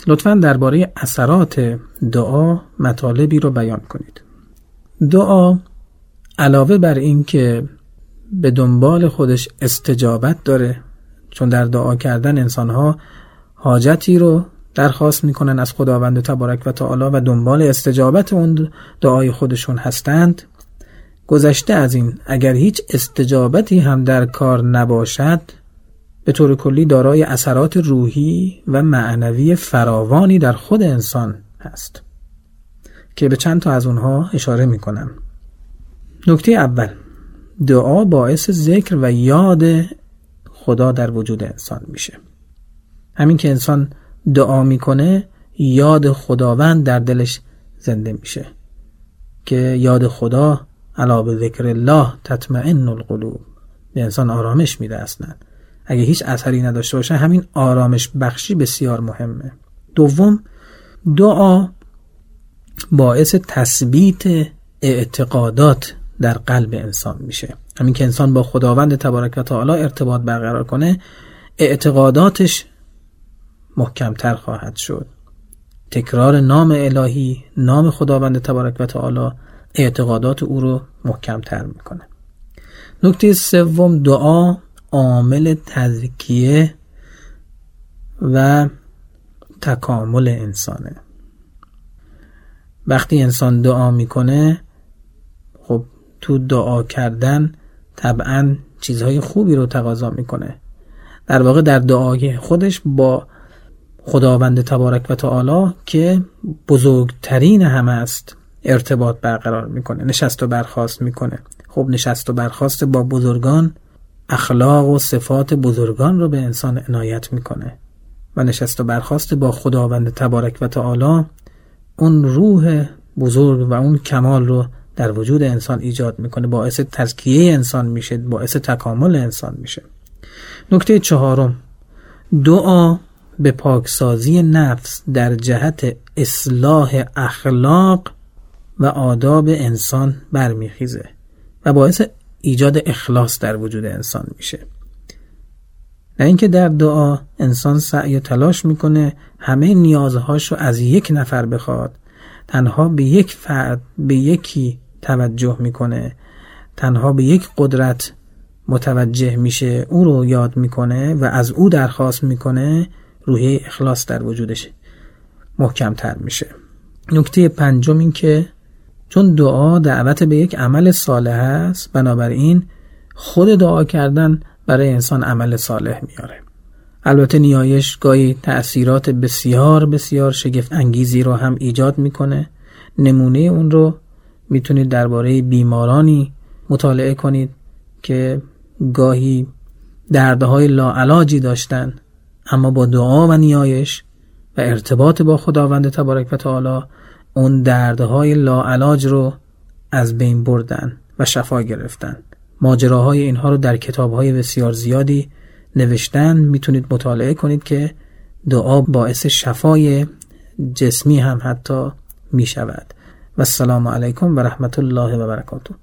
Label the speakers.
Speaker 1: لطفاً درباره اثرات دعا مطالبی رو بیان کنید. دعا علاوه بر این که به دنبال خودش استجابت داره، چون در دعا کردن انسان‌ها حاجتی رو درخواست میکنن از خداوند تبارک و تعالی و دنبال استجابت اون دعای خودشون هستند. گذشته از این، اگر هیچ استجابتی هم در کار نباشد، به طور کلی دارای اثرات روحی و معنوی فراوانی در خود انسان هست که به چند تا از اونها اشاره میکنم. نکته اول، دعا باعث ذکر و یاد خدا در وجود انسان میشه. همین که انسان دعا میکنه، یاد خداوند در دلش زنده میشه که یاد خدا الا به ذکر الله تطمئن القلوب، به انسان آرامش میده. اصلا اگه هیچ اثری نداشته باشه، همین آرامش بخشی بسیار مهمه. دوم، دعا باعث تثبیت اعتقادات در قلب انسان میشه. همین که انسان با خداوند تبارک و تعالی ارتباط برقرار کنه، اعتقاداتش محکمتر خواهد شد. تکرار نام الهی، نام خداوند تبارک و تعالی، اعتقادات او رو محکمتر میکنه. نکته سوم، دعا عامل تزکیه و تکامل انسانه. وقتی انسان دعا میکنه، خب تو دعا کردن طبعا چیزهای خوبی رو تقاضا میکنه. در واقع در دعای خودش با خداوند تبارک و تعالی که بزرگترین همه است ارتباط برقرار میکنه، نشست و برخاست میکنه. خب نشست و برخاست با بزرگان اخلاق و صفات بزرگان رو به انسان عنایت میکنه و نشست و برخاست با خداوند تبارک و تعالی اون روح بزرگ و اون کمال رو در وجود انسان ایجاد میکنه، باعث تزکیه انسان میشه، باعث تکامل انسان میشه. نکته چهارم، دعا به پاکسازی نفس در جهت اصلاح اخلاق و آداب انسان برمیخیزه و باعث ایجاد اخلاص در وجود انسان میشه. نه اینکه در دعا انسان سعی و تلاش میکنه همه نیازهاش رو از یک نفر بخواد، تنها به یک فرد، به یکی توجه میکنه، تنها به یک قدرت متوجه میشه، او رو یاد میکنه و از او درخواست میکنه، روحیه اخلاص در وجودش محکمتر میشه. نکته پنجم این که چون دعا دعوت به یک عمل صالح است، بنابراین خود دعا کردن برای انسان عمل صالح میاره. البته نیایش گاهی تأثیرات بسیار بسیار شگفت انگیزی رو هم ایجاد میکنه. نمونه اون رو میتونید درباره بیمارانی مطالعه کنید که گاهی دردهای لاعلاجی داشتن، اما با دعا و نیایش و ارتباط با خداوند تبارک و تعالی اون دردهای لاعلاج رو از بین بردن و شفا گرفتن. ماجراهای اینها رو در کتابهای بسیار زیادی نوشتن، میتونید مطالعه کنید که دعا باعث شفای جسمی هم حتی میشود. و السلام علیکم و رحمت الله و برکاته.